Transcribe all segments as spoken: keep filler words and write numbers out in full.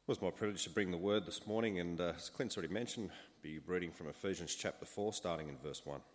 It was my privilege to bring the word this morning, and uh, as Clint's already mentioned, be reading from Ephesians chapter four, starting in verse one.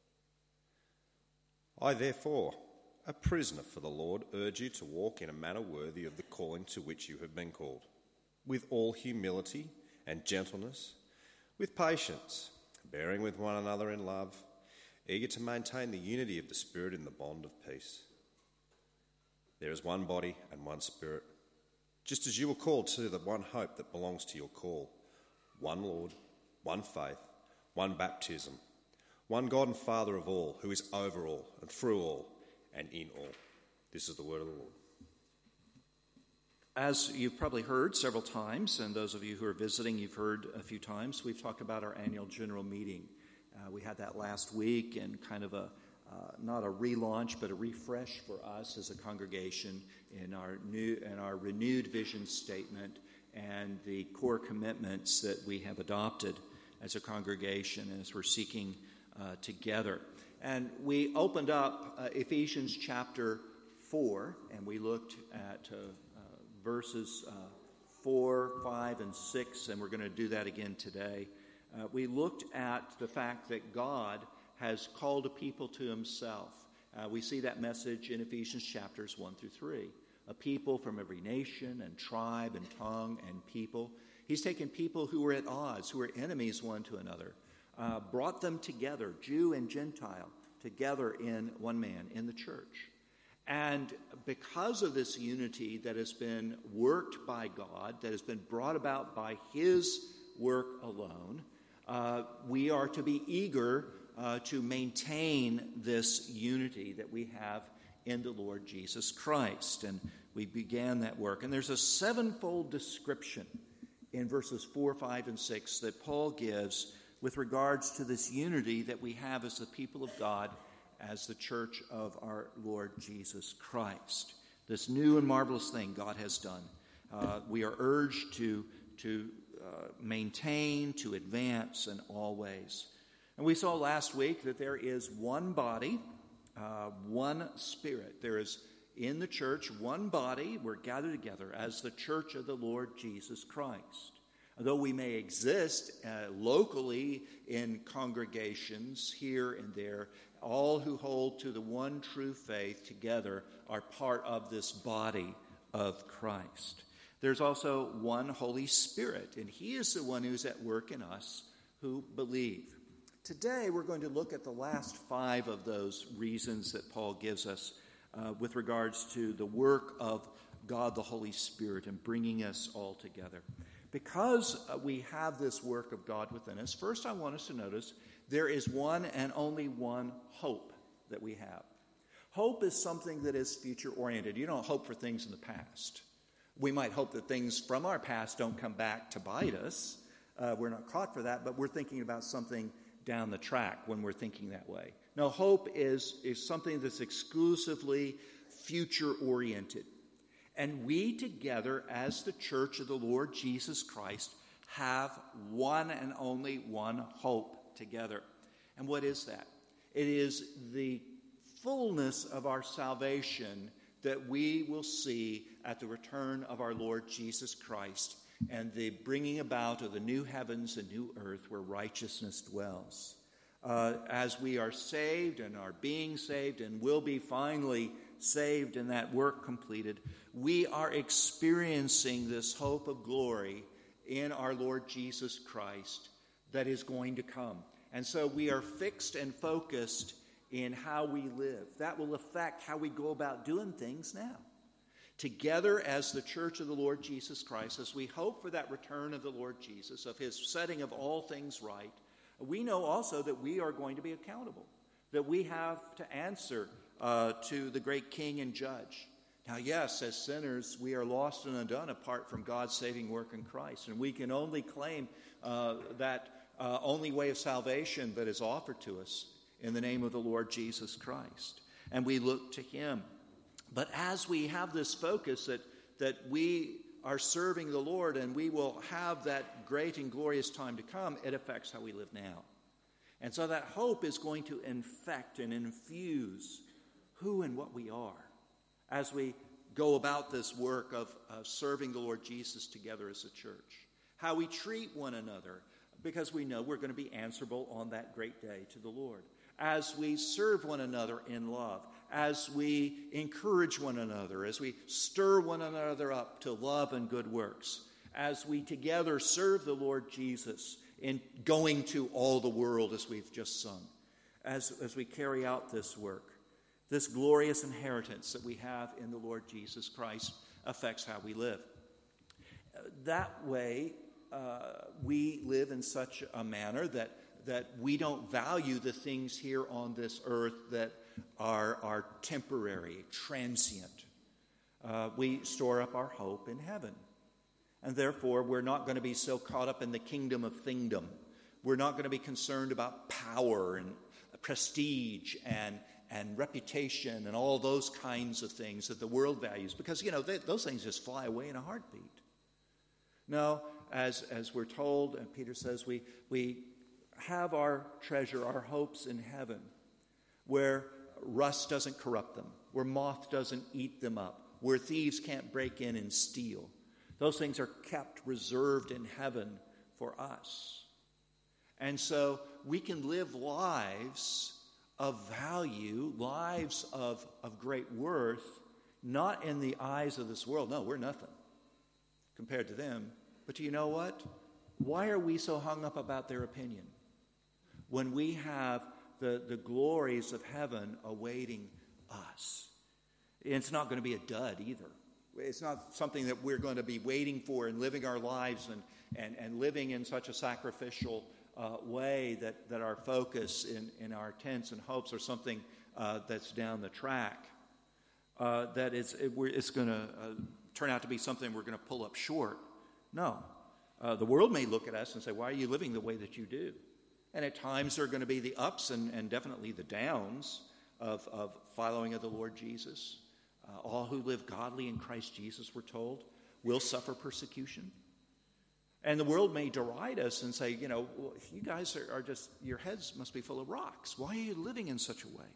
I, therefore, a prisoner for the Lord, urge you to walk in a manner worthy of the calling to which you have been called, with all humility and gentleness, with patience, bearing with one another in love, eager to maintain the unity of the Spirit in the bond of peace. There is one body and one Spirit, just as you were called to the one hope that belongs to your call, one Lord, one faith, one baptism, one God and Father of all, who is over all and through all and in all. This is the word of the Lord. As you've probably heard several times, and those of you who are visiting, you've heard a few times, we've talked about our annual general meeting. Uh, we had that last week, and kind of a Uh, not a relaunch, but a refresh for us as a congregation in our new and our renewed vision statement and the core commitments that we have adopted as a congregation as we're seeking uh, together. And we opened up uh, Ephesians chapter four, and we looked at uh, uh, verses uh, four, five, and six, and we're going to do that again today. Uh, we looked at the fact that God has called a people to himself. Uh, we see that message in Ephesians chapters one through three. A people from every nation and tribe and tongue and people. He's taken people who were at odds, who were enemies one to another, uh, brought them together, Jew and Gentile, together in one man, in the church. And because of this unity that has been worked by God, that has been brought about by his work alone, uh, we are to be eager Uh, to maintain this unity that we have in the Lord Jesus Christ. And we began that work. And there's a sevenfold description in verses four, five, and six that Paul gives with regards to this unity that we have as the people of God, as the church of our Lord Jesus Christ. This new and marvelous thing God has done. Uh, we are urged to, to uh, maintain, to advance in all ways. And we saw last week that there is one body, uh, one Spirit. There is in the church one body. We're gathered together as the church of the Lord Jesus Christ. Though we may exist uh, locally in congregations here and there, all who hold to the one true faith together are part of this body of Christ. There's also one Holy Spirit, and he is the one who's at work in us who believe. Today, we're going to look at the last five of those reasons that Paul gives us uh, with regards to the work of God the Holy Spirit and bringing us all together. Because uh, we have this work of God within us, first I want us to notice there is one and only one hope that we have. Hope is something that is future-oriented. You don't hope for things in the past. We might hope that things from our past don't come back to bite us. Uh, we're not caught for that, but we're thinking about something down the track when we're thinking that way. No, hope is, is something that's exclusively future-oriented. And we together as the church of the Lord Jesus Christ have one and only one hope together. And what is that? It is the fullness of our salvation that we will see at the return of our Lord Jesus Christ and the bringing about of the new heavens and new earth where righteousness dwells. Uh, as we are saved and are being saved and will be finally saved and that work completed, we are experiencing this hope of glory in our Lord Jesus Christ that is going to come. And so we are fixed and focused in how we live. That will affect how we go about doing things now. Together as the church of the Lord Jesus Christ, as we hope for that return of the Lord Jesus, of his setting of all things right, we know also that we are going to be accountable, that we have to answer uh, to the great King and Judge. Now, yes, as sinners, we are lost and undone apart from God's saving work in Christ, and we can only claim uh, that uh, only way of salvation that is offered to us in the name of the Lord Jesus Christ, and we look to him. But as we have this focus that, that we are serving the Lord and we will have that great and glorious time to come, it affects how we live now. And so that hope is going to infect and infuse who and what we are as we go about this work of uh, serving the Lord Jesus together as a church. How we treat one another, because we know we're going to be answerable on that great day to the Lord. As we serve one another in love, as we encourage one another, as we stir one another up to love and good works, as we together serve the Lord Jesus in going to all the world as we've just sung, as, as we carry out this work, this glorious inheritance that we have in the Lord Jesus Christ affects how we live. That way, uh, we live in such a manner that, that we don't value the things here on this earth that are, are temporary, transient. Uh, we store up our hope in heaven. And therefore, we're not going to be so caught up in the kingdom of thingdom. We're not going to be concerned about power and prestige and, and reputation and all those kinds of things that the world values. Because, you know, they, those things just fly away in a heartbeat. No, as, as we're told, and Peter says, we, we have our treasure, our hopes in heaven, where rust doesn't corrupt them, where moth doesn't eat them up, where thieves can't break in and steal. Those things are kept reserved in heaven for us. And so we can live lives of value, lives of, of great worth, not in the eyes of this world. No, we're nothing compared to them. But do you know what? Why are we so hung up about their opinion when we have the, the glories of heaven awaiting us? It's not going to be a dud either. It's not something that we're going to be waiting for and living our lives and, and, and living in such a sacrificial uh, way that, that our focus in, in our tents and hopes are something uh, that's down the track. Uh, that it's, it, we're, it's going to uh, turn out to be something we're going to pull up short. No. Uh, the world may look at us and say, why are you living the way that you do? And at times there are going to be the ups and, and definitely the downs of, of following of the Lord Jesus. Uh, all who live godly in Christ Jesus, we're told, will suffer persecution. And the world may deride us and say, you know, well, you guys are, are just, your heads must be full of rocks. Why are you living in such a way?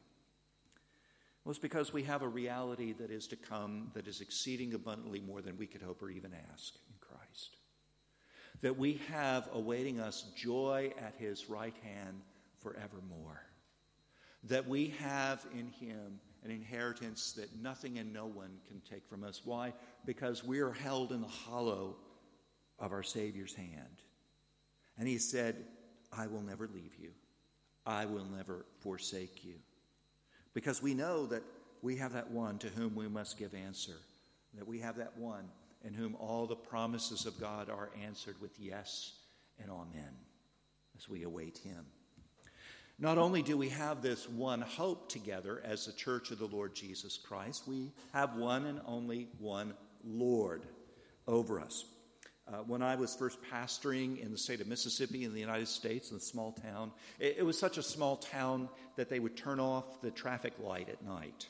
Well, it's because we have a reality that is to come that is exceeding abundantly more than we could hope or even ask in Christ. That we have awaiting us joy at his right hand forevermore. That we have in him an inheritance that nothing and no one can take from us. Why? Because we are held in the hollow of our Savior's hand. And he said, I will never leave you. I will never forsake you. Because we know that we have that one to whom we must give answer. That we have that one in whom all the promises of God are answered with yes and amen as we await him. Not only do we have this one hope together as the church of the Lord Jesus Christ, we have one and only one Lord over us. Uh, when I was first pastoring in the state of Mississippi in the United States, in a small town, it, it was such a small town that they would turn off the traffic light at night.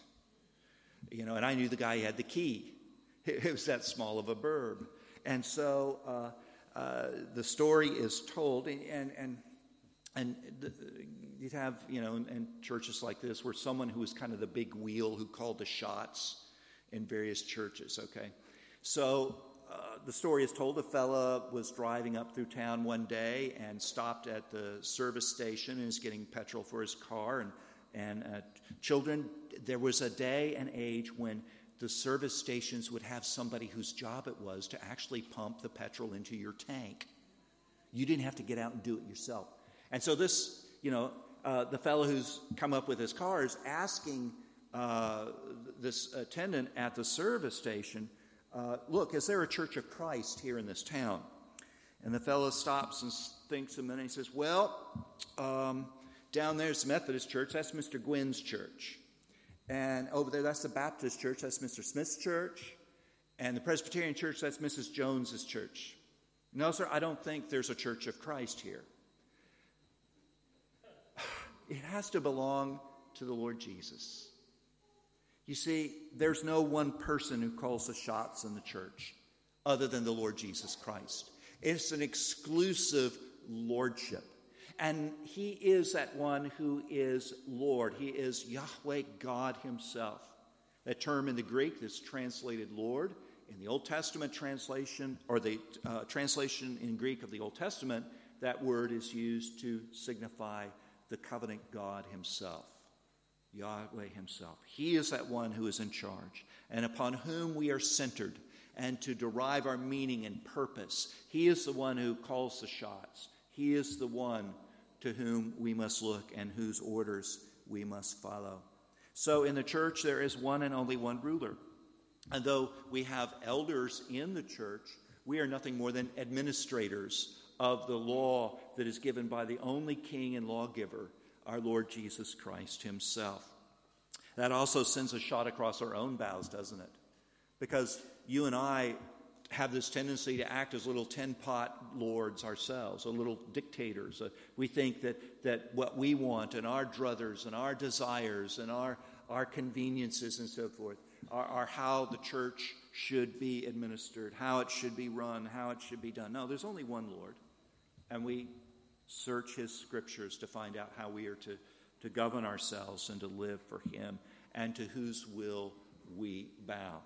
You know, and I knew the guy had the key. It, it was that small of a burb. And so uh, uh, the story is told, and and and, and the, you'd have, you know, in, in churches like this where someone who was kind of the big wheel who called the shots in various churches, okay? So uh, the story is told a fella was driving up through town one day and stopped at the service station and is getting petrol for his car. And, and uh, children, there was a day and age when the service stations would have somebody whose job it was to actually pump the petrol into your tank. You didn't have to get out and do it yourself. And so this, you know, Uh, the fellow who's come up with his car is asking uh, this attendant at the service station, uh, look, is there a Church of Christ here in this town? And the fellow stops and thinks a minute. He says, well, um, down there's the Methodist church. That's Mister Gwynn's church. And over there, that's the Baptist church. That's Mister Smith's church. And the Presbyterian church, that's Missus Jones's church. No, sir, I don't think there's a Church of Christ here. It has to belong to the Lord Jesus. You see, there's no one person who calls the shots in the church other than the Lord Jesus Christ. It's an exclusive lordship. And he is that one who is Lord. He is Yahweh God himself. That term in the Greek that's translated Lord, in the Old Testament translation, or the uh, translation in Greek of the Old Testament, that word is used to signify the covenant God himself, Yahweh himself. He is that one who is in charge and upon whom we are centered and to derive our meaning and purpose. He is the one who calls the shots. He is the one to whom we must look and whose orders we must follow. So in the church, there is one and only one ruler. And though we have elders in the church, we are nothing more than administrators of the law that is given by the only King and lawgiver, our Lord Jesus Christ himself. That also sends a shot across our own bows, doesn't it? Because you and I have this tendency to act as little tin-pot lords ourselves, or little dictators. Uh, we think that, that what we want and our druthers and our desires and our, our conveniences and so forth are, are how the church should be administered, how it should be run, how it should be done. No, there's only one Lord. And we search his scriptures to find out how we are to, to govern ourselves and to live for him, and to whose will we bow.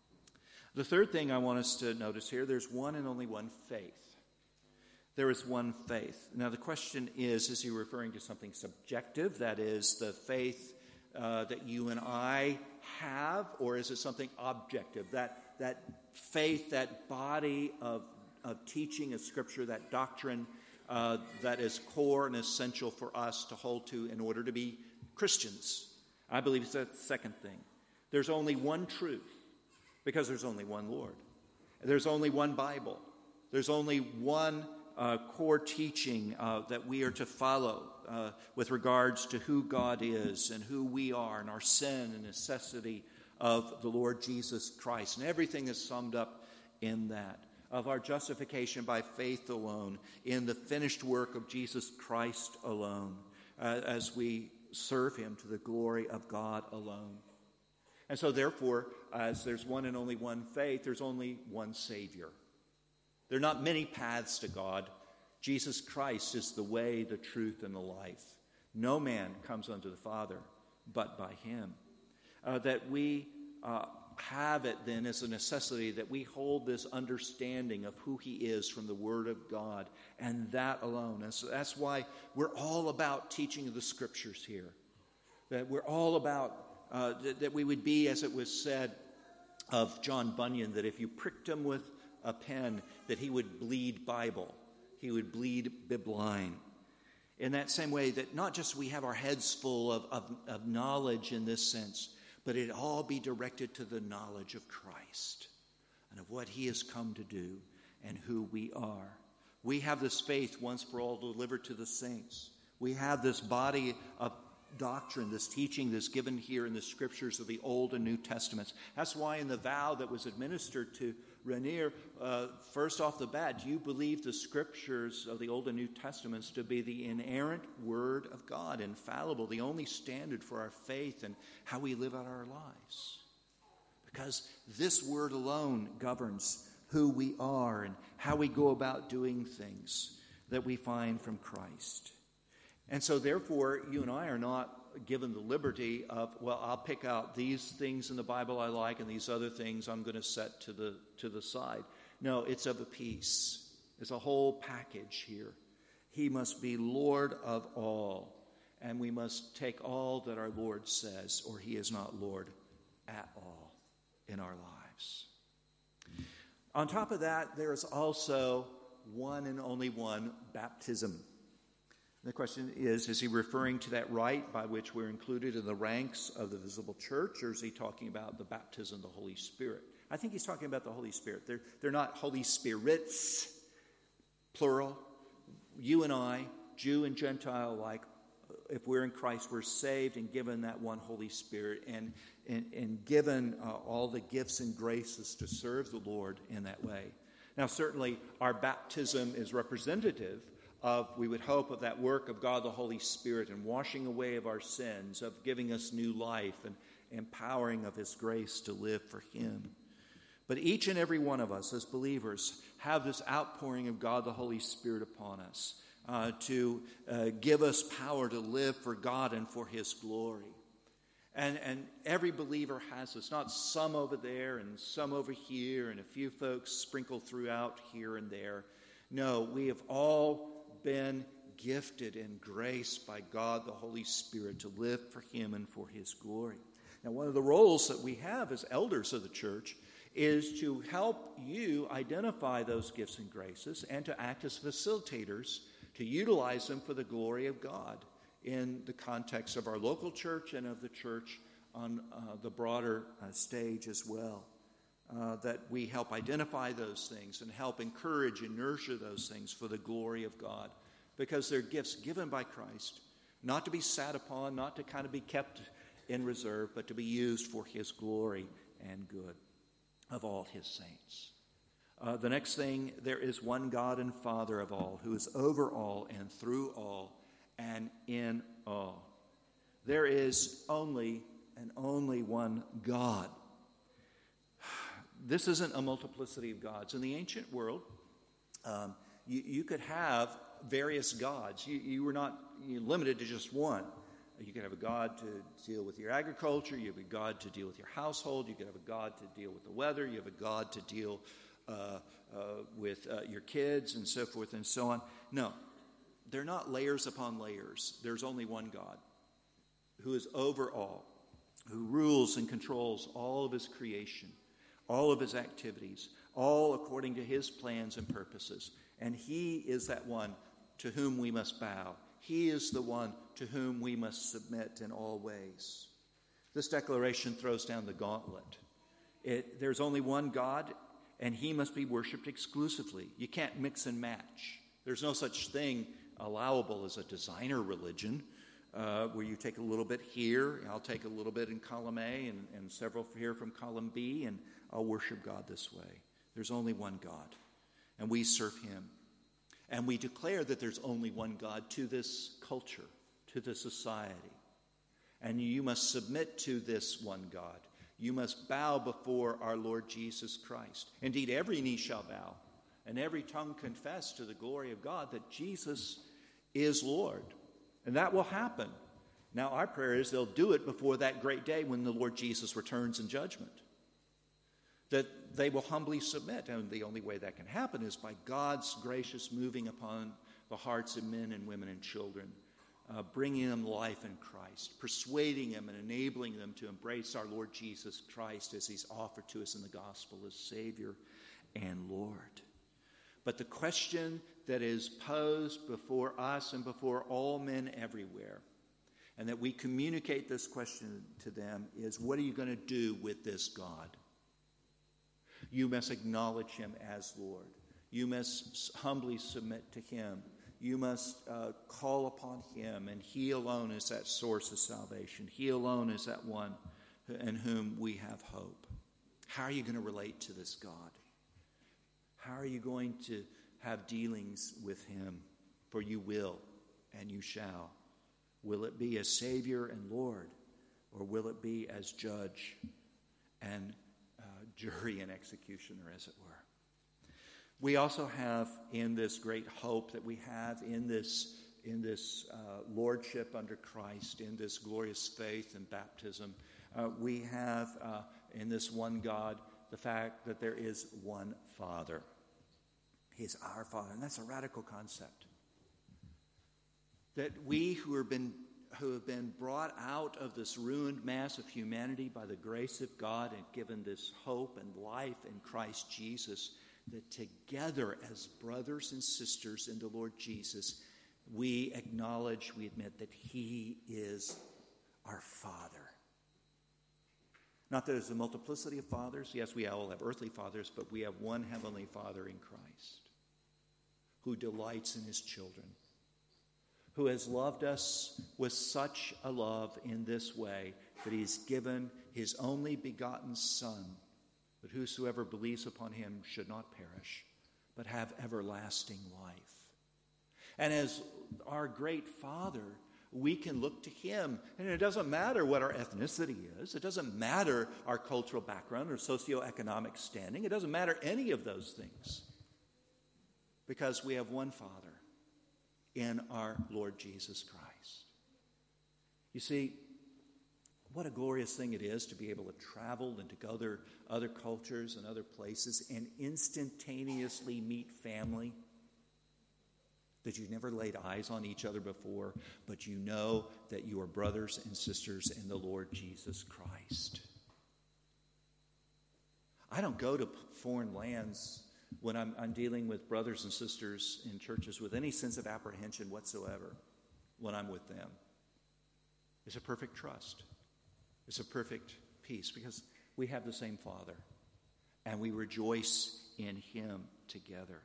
The third thing I want us to notice here, there's one and only one faith. There is one faith. Now the question is, is he referring to something subjective, that is the faith uh, that you and I have, or is it something objective, that, that faith, that body of, of teaching of Scripture, that doctrine uh, that is core and essential for us to hold to in order to be Christians? I believe it's the second thing. There's only one truth, because there's only one Lord. There's only one Bible. There's only one uh, core teaching uh, that we are to follow uh, with regards to who God is and who we are and our sin and necessity of the Lord Jesus Christ. And everything is summed up in that, of our justification by faith alone, in the finished work of Jesus Christ alone, uh, as we serve him to the glory of God alone. And so therefore, as there's one and only one faith, there's only one Savior. There are not many paths to God. Jesus Christ is the way, the truth, and the life. No man comes unto the Father but by him. Uh, that we uh, have it then as a necessity that we hold this understanding of who he is from the Word of God, and that alone. And so that's why we're all about teaching of the Scriptures here. That we're all about Uh, that, that we would be, as it was said of John Bunyan, that if you pricked him with a pen, that he would bleed Bible. He would bleed bibline. In that same way, that not just we have our heads full of, of, of knowledge in this sense, but it all be directed to the knowledge of Christ and of what he has come to do and who we are. We have this faith once for all delivered to the saints. We have this body of doctrine, this teaching that's given here in the Scriptures of the Old and New Testaments. That's why in the vow that was administered to Rainier, uh, first off the bat, do you believe the Scriptures of the Old and New Testaments to be the inerrant Word of God, infallible, the only standard for our faith and how we live out our lives? Because this Word alone governs who we are and how we go about doing things that we find from Christ. And so, therefore, you and I are not given the liberty of, well, I'll pick out these things in the Bible I like and these other things I'm going to set to the to the side. No, it's of a piece. It's a whole package here. He must be Lord of all, and we must take all that our Lord says, or he is not Lord at all in our lives. On top of that, there is also one and only one baptism. The question is, is he referring to that rite by which we're included in the ranks of the visible church, or is he talking about the baptism of the Holy Spirit? I think he's talking about the Holy Spirit. They're, they're not Holy Spirits, plural. You and I, Jew and Gentile alike, if we're in Christ, we're saved and given that one Holy Spirit and, and, and given uh, all the gifts and graces to serve the Lord in that way. Now, certainly, our baptism is representative of, we would hope, of that work of God the Holy Spirit and washing away of our sins, of giving us new life and empowering of his grace to live for him. But each and every one of us as believers have this outpouring of God the Holy Spirit upon us uh, to uh, give us power to live for God and for his glory. And, and every believer has this, not some over there and some over here and a few folks sprinkled throughout here and there. No, we have all been gifted in grace by God the Holy Spirit to live for him and for his glory. Now, one of the roles that we have as elders of the church is to help you identify those gifts and graces and to act as facilitators to utilize them for the glory of God in the context of our local church and of the church on uh, the broader uh, stage as well. Uh, that we help identify those things and help encourage and nurture those things for the glory of God, because they're gifts given by Christ, not to be sat upon, not to kind of be kept in reserve, but to be used for his glory and good of all his saints. Uh, the next thing, there is one God and Father of all, who is over all and through all and in all. There is only and only one God. This isn't a multiplicity of gods. In the ancient world, um, you, you could have various gods. You, you were not you limited to just one. You could have a god to deal with your agriculture. You have a god to deal with your household. You could have a god to deal with the weather. You have a god to deal uh, uh, with uh, your kids and so forth and so on. No, they're not layers upon layers. There's only one God who is over all, who rules and controls all of his creation, all of his activities, all according to his plans and purposes. And he is that one to whom we must bow. He is the one to whom we must submit in all ways. This declaration throws down the gauntlet. It, there's only one God, and he must be worshipped exclusively. You can't mix and match. There's no such thing allowable as a designer religion, uh, where you take a little bit here, I'll take a little bit in column A, and, and several here from column B, and I'll worship God this way. There's only one God, and we serve him. And we declare that there's only one God to this culture, to this society. And you must submit to this one God. You must bow before our Lord Jesus Christ. Indeed, every knee shall bow, and every tongue confess to the glory of God that Jesus is Lord. And that will happen. Now, our prayer is they'll do it before that great day when the Lord Jesus returns in judgment. That they will humbly submit. And the only way that can happen is by God's gracious moving upon the hearts of men and women and children, uh, bringing them life in Christ, persuading them and enabling them to embrace our Lord Jesus Christ as he's offered to us in the gospel as Savior and Lord. But the question that is posed before us and before all men everywhere, and that we communicate this question to them, is what are you going to do with this God? You must acknowledge him as Lord. You must humbly submit to him. You must uh, call upon him, and he alone is that source of salvation. He alone is that one in whom we have hope. How are you going to relate to this God? How are you going to have dealings with him? For you will, and you shall. Will it be as Savior and Lord, or will it be as judge and uh, jury and executioner, as it were? We also have in this great hope that we have in this, in this uh, lordship under Christ, in this glorious faith and baptism, uh, we have uh, in this one God the fact that there is one Father. He is our Father, and that's a radical concept. That we who have been who have been brought out of this ruined mass of humanity by the grace of God and given this hope and life in Christ Jesus, that together as brothers and sisters in the Lord Jesus, we acknowledge, we admit that he is our Father. Not that there's a multiplicity of fathers. Yes, we all have earthly fathers, but we have one heavenly Father in Christ who delights in his children, who has loved us with such a love in this way that he has given his only begotten Son, that whosoever believes upon him should not perish, but have everlasting life. And as our great Father, we can look to him, and it doesn't matter what our ethnicity is. It doesn't matter our cultural background or socioeconomic standing. It doesn't matter any of those things, because we have one Father in our Lord Jesus Christ. You see, what a glorious thing it is to be able to travel and to go to other cultures and other places and instantaneously meet family that you've never laid eyes on each other before, but you know that you are brothers and sisters in the Lord Jesus Christ. I don't go to foreign lands when I'm, I'm dealing with brothers and sisters in churches with any sense of apprehension whatsoever when I'm with them. It's a perfect trust. It's a perfect peace because we have the same Father and we rejoice in Him together.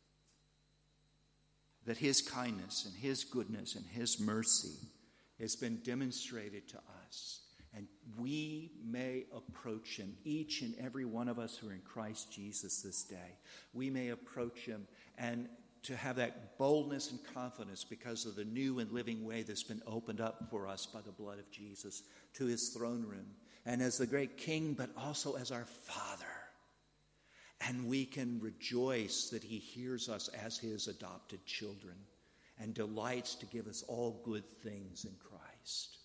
That His kindness and His goodness and His mercy has been demonstrated to us. And we may approach Him, each and every one of us who are in Christ Jesus this day. We may approach Him and to have that boldness and confidence because of the new and living way that's been opened up for us by the blood of Jesus to His throne room. And as the great King, but also as our Father. And we can rejoice that He hears us as His adopted children and delights to give us all good things in Christ.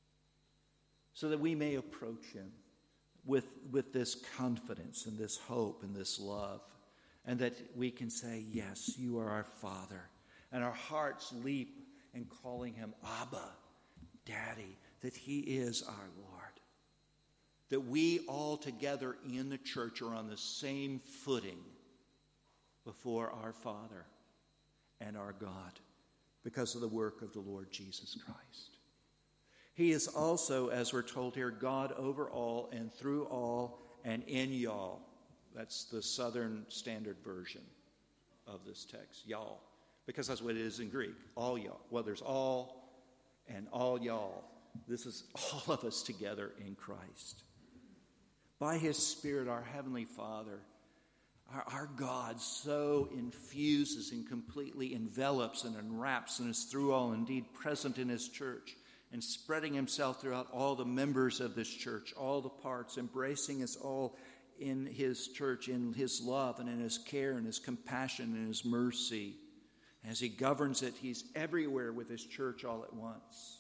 So that we may approach Him with, with this confidence and this hope and this love. And that we can say, yes, you are our Father. And our hearts leap in calling Him Abba, Daddy, that He is our Lord. That we all together in the church are on the same footing before our Father and our God because of the work of the Lord Jesus Christ. He is also, as we're told here, God over all and through all and in y'all. That's the Southern Standard Version of this text, y'all, because that's what it is in Greek, all y'all. Well, there's all and all y'all. This is all of us together in Christ. By His Spirit, our Heavenly Father, our, our God so infuses and completely envelops and enwraps and is through all, indeed present in His church and spreading Himself throughout all the members of this church, all the parts, embracing us all in His church, in His love and in His care and His compassion and His mercy. As He governs it, He's everywhere with His church all at once.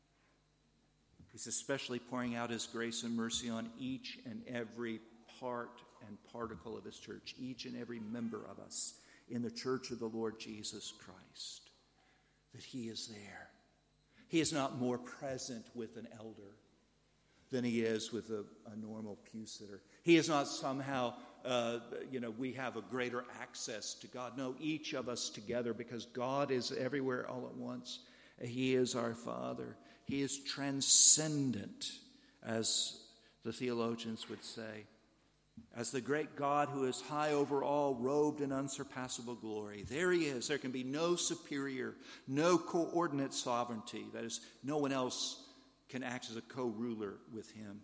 He's especially pouring out His grace and mercy on each and every part and particle of His church, each and every member of us in the church of the Lord Jesus Christ, that He is there. He is not more present with an elder than He is with a, a normal pew sitter. He is not somehow, uh, you know, we have a greater access to God. No, each of us together, because God is everywhere all at once. He is our Father. He is transcendent, as the theologians would say, as the great God who is high over all, robed in unsurpassable glory. There He is. There can be no superior, no coordinate sovereignty. That is, no one else can act as a co-ruler with Him.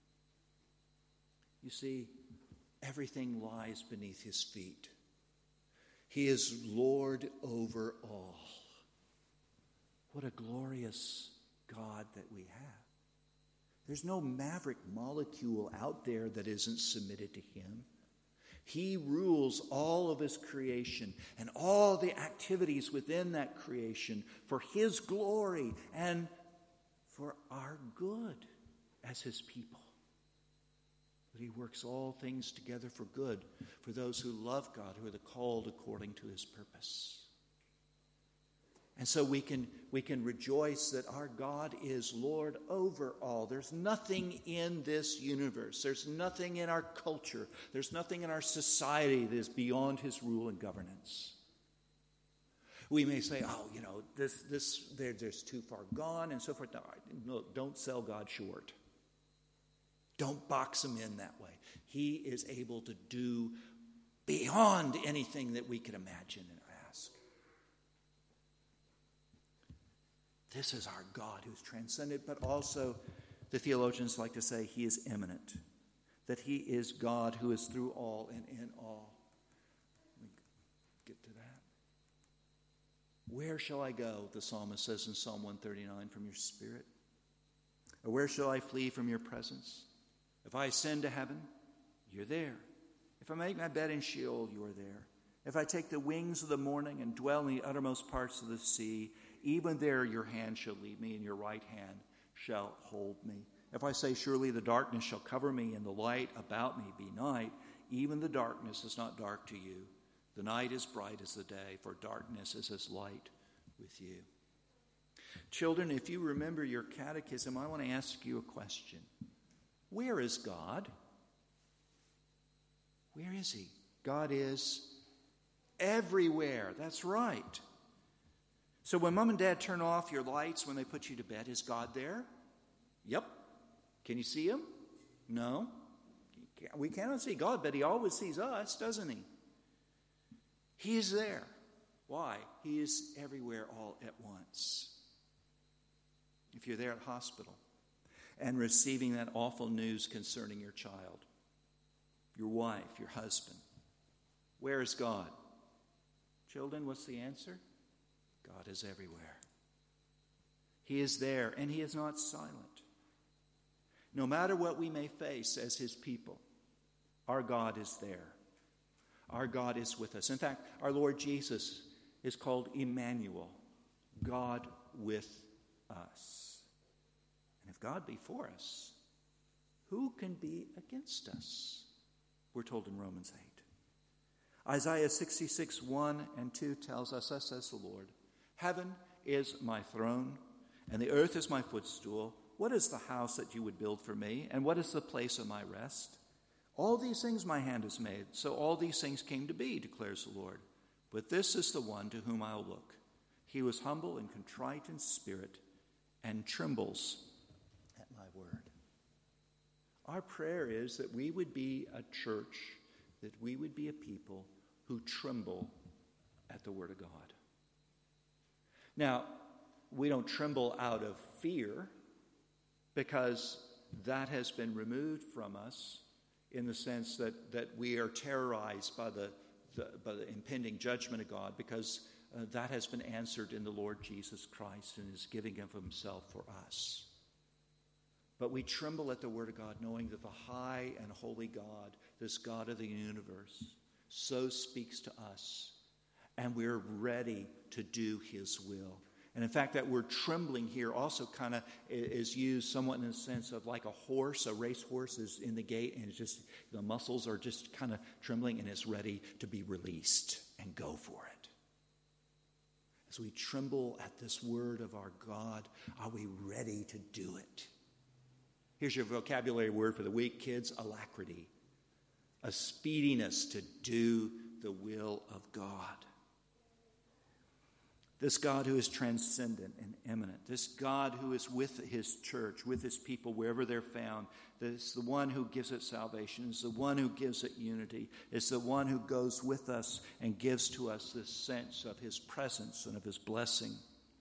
You see, everything lies beneath His feet. He is Lord over all. What a glorious God that we have. There's no maverick molecule out there that isn't submitted to Him. He rules all of His creation and all the activities within that creation for His glory and for our good as His people. But He works all things together for good for those who love God, who are the called according to His purpose. And so we can, we can rejoice that our God is Lord over all. There's nothing in this universe. There's nothing in our culture. There's nothing in our society that is beyond His rule and governance. We may say, oh, you know, this, this, there, there's too far gone and so forth. No, no, don't sell God short. Don't box Him in that way. He is able to do beyond anything that we could imagine and ask. This is our God who's transcendent, but also the theologians like to say He is immanent, that He is God who is through all and in all. Let me get to that. Where shall I go, the psalmist says in Psalm one thirty-nine, from your Spirit? Or where shall I flee from your presence? If I ascend to heaven, you're there. If I make my bed in Sheol, you are there. If I take the wings of the morning and dwell in the uttermost parts of the sea, even there your hand shall lead me, and your right hand shall hold me. If I say, surely the darkness shall cover me and the light about me be night, even the darkness is not dark to you. The night is bright as the day, for darkness is as light with you. Children, if you remember your catechism, I want to ask you a question. Where is God? Where is he? God is everywhere. That's right. So when mom and dad turn off your lights when they put you to bed, is God there? Yep. Can you see him? No. We cannot see God, but he always sees us, doesn't he? He is there. Why? He is everywhere all at once. If you're there at hospital and receiving that awful news concerning your child, your wife, your husband, where is God? Children, what's the answer? God is everywhere. He is there, and he is not silent. No matter what we may face as his people, our God is there. Our God is with us. In fact, our Lord Jesus is called Emmanuel, God with us. And if God be for us, who can be against us? We're told in Romans eight. Isaiah sixty-six, one and two tells us, thus says the Lord, heaven is my throne, and the earth is my footstool. What is the house that you would build for me? And what is the place of my rest? All these things my hand has made, so all these things came to be, declares the Lord. But this is the one to whom I'll look. He was humble and contrite in spirit and trembles at my word. Our prayer is that we would be a church, that we would be a people who tremble at the word of God. Now, we don't tremble out of fear, because that has been removed from us in the sense that, that we are terrorized by the, the, by the impending judgment of God, because uh, that has been answered in the Lord Jesus Christ and his giving of himself for us. But we tremble at the word of God, knowing that the high and holy God, this God of the universe, so speaks to us, and we're ready to do his will. And in fact, that word trembling here also kind of is used somewhat in the sense of like a horse. A racehorse is in the gate, and it's just the muscles are just kind of trembling, and it's ready to be released and go for it. As we tremble at this word of our God, are we ready to do it? Here's your vocabulary word for the week, kids: alacrity. A speediness to do the will of God. This God who is transcendent and immanent. This God who is with his church, with his people, wherever they're found. It's the one who gives it salvation. It's the one who gives it unity. It's the one who goes with us and gives to us this sense of his presence and of his blessing.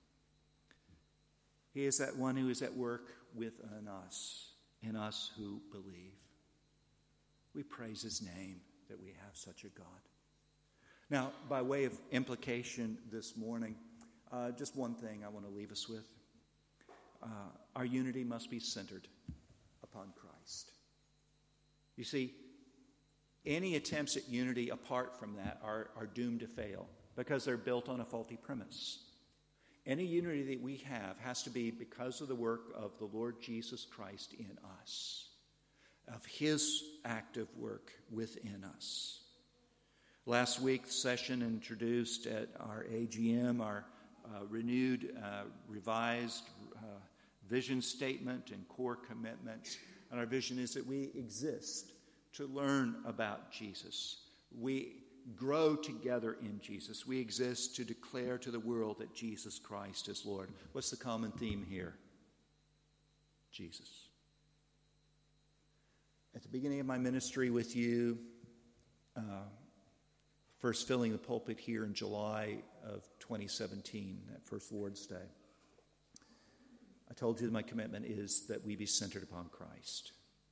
He is that one who is at work within us, in us who believe. We praise his name that we have such a God. Now, by way of implication this morning, uh, just one thing I want to leave us with. Uh, our unity must be centered upon Christ. You see, any attempts at unity apart from that are, are doomed to fail because they're built on a faulty premise. Any unity that we have has to be because of the work of the Lord Jesus Christ in us, of his active work within us. Last week's session introduced at our A G M our uh, renewed, uh, revised uh, vision statement and core commitments. And our vision is that we exist to learn about Jesus. We grow together in Jesus. We exist to declare to the world that Jesus Christ is Lord. What's the common theme here? Jesus. At the beginning of my ministry with you, uh, first filling the pulpit here in July of twenty seventeen, that first Lord's Day, I told you that my commitment is that we be centered upon Christ.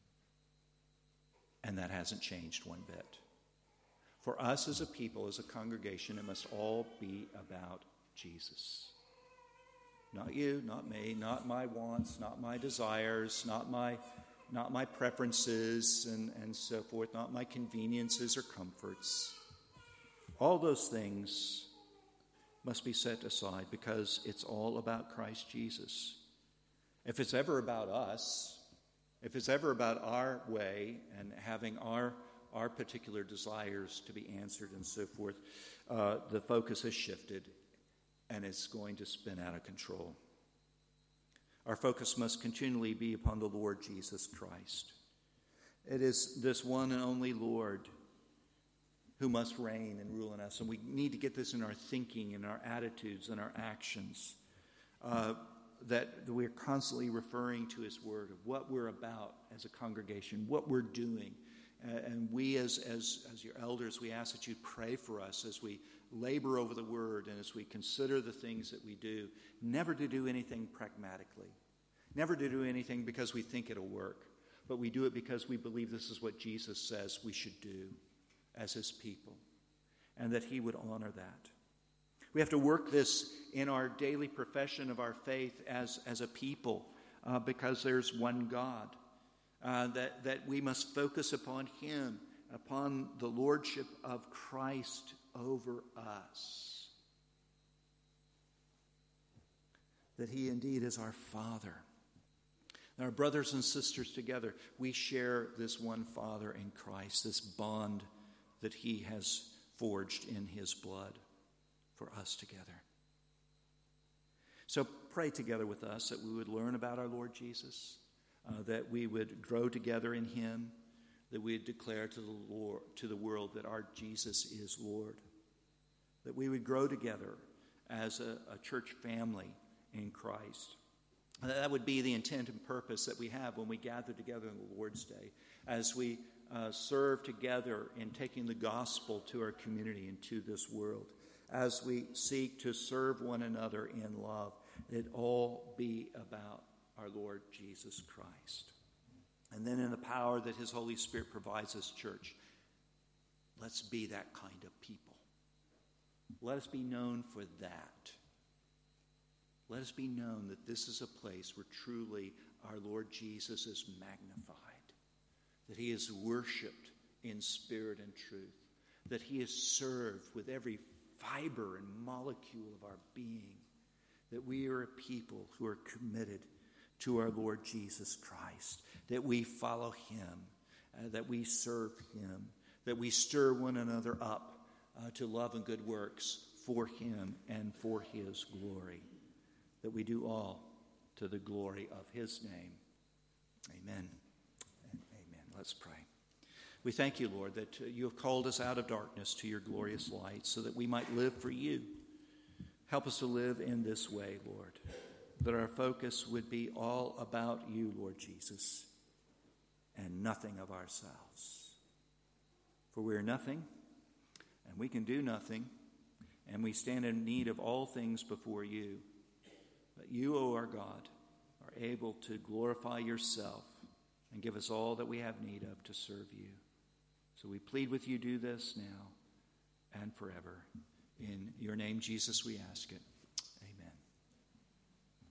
And that hasn't changed one bit. For us as a people, as a congregation, it must all be about Jesus. Not you, not me, not my wants, not my desires, not my, not my preferences and, and so forth, not my conveniences or comforts. All those things must be set aside because it's all about Christ Jesus. If it's ever about us, If it's ever about our way and having our our particular desires to be answered and so forth, uh, the focus has shifted and it's going to spin out of control. Our focus must continually be upon the Lord Jesus Christ. It is this one and only Lord who must reign and rule in us. And we need to get this in our thinking, in our attitudes, and our actions. Uh, that we're constantly referring to his word, of what we're about as a congregation, what we're doing. Uh, and we as, as, as your elders, we ask that you pray for us as we labor over the word and as we consider the things that we do. Never to do anything pragmatically. Never to do anything because we think it'll work. But we do it because we believe this is what Jesus says we should do as his people. And that he would honor that. We have to work this in our daily profession of our faith as, as a people uh, because there's one God. Uh, that, that we must focus upon him, upon the lordship of Christ over us. That he indeed is our Father. And our brothers and sisters together, we share this one Father in Christ, this bond that he has forged in his blood for us together. So pray together with us that we would learn about our Lord Jesus, uh, that we would grow together in him, that we would declare to the Lord, to the world that our Jesus is Lord, that we would grow together as a, a church family in Christ. And that would be the intent and purpose that we have when we gather together on the Lord's Day, as we uh, serve together in taking the gospel to our community and to this world. As we seek to serve one another in love, it all be about our Lord Jesus Christ. And then in the power that his Holy Spirit provides us, church, let's be that kind of people. Let us be known for that. Let us be known that this is a place where truly our Lord Jesus is magnified, that he is worshipped in spirit and truth, that he is served with every fiber and molecule of our being, that we are a people who are committed to our Lord Jesus Christ, that we follow him, uh, that we serve him, that we stir one another up uh, to love and good works for him and for his glory, that we do all to the glory of his name. Amen and amen. Let's pray. We thank you, Lord, that you have called us out of darkness to your glorious light so that we might live for you. Help us to live in this way, Lord, that our focus would be all about you, Lord Jesus, and nothing of ourselves. For we are nothing, and we can do nothing, and we stand in need of all things before you. But you, O our God, are able to glorify yourself and give us all that we have need of to serve you. So we plead with you, do this now and forever. In your name, Jesus, we ask it.